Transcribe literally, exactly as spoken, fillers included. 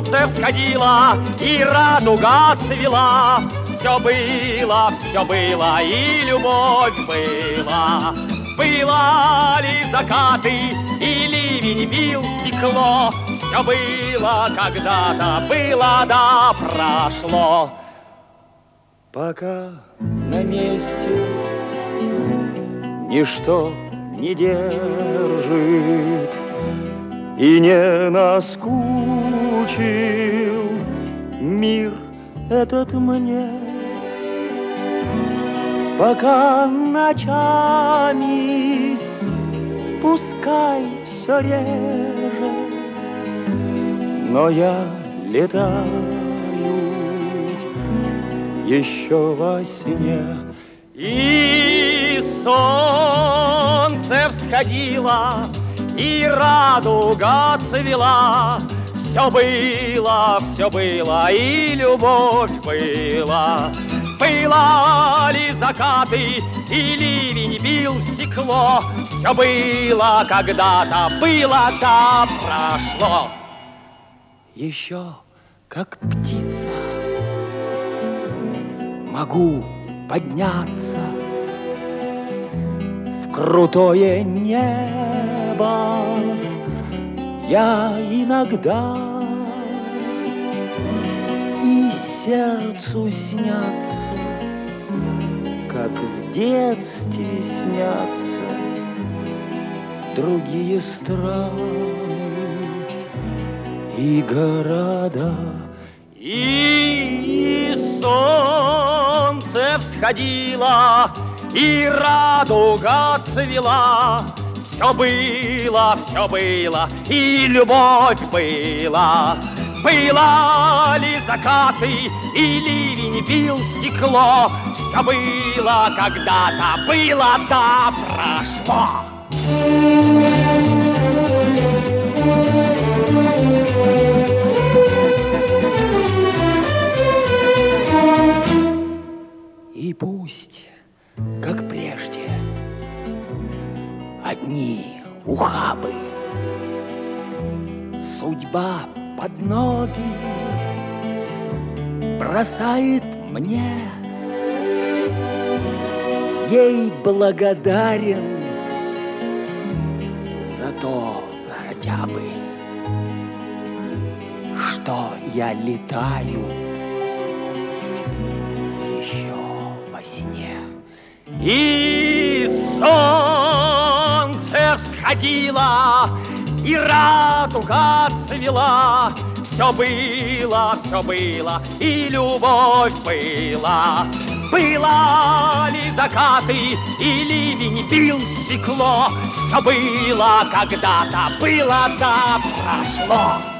солнце всходило, и радуга цвела. Все было, все было, и любовь была. Было ли закаты, и ливень бил стекло. Все было когда-то, было да прошло. Пока на месте ничто не держит и не наскучил мир этот мне. Пока ночами пускай все реже, но я летаю еще во сне. И солнце всходило, и радуга цвела. Все было, все было, и любовь была. Было ли закаты, и ливень бил стекло. Все было когда-то, было да прошло. Еще как птица могу подняться в крутое небо. Я иногда и сердцу снятся, как в детстве снятся другие страны и города. И солнце всходило, и радуга цвела. Все было, все было, и любовь была. Было ли закаты, и ливень бил стекло. Все было когда-то, было да прошло. И пусть, как прежде, одни ухабы судьба под ноги бросает мне. Ей благодарен за то хотя бы, что я летаю еще во сне. И солнце всходило, и радуга цвела. Все было, все было, и любовь была. Было ли закаты, и ливень бил стекло. Все было когда-то, было да прошло.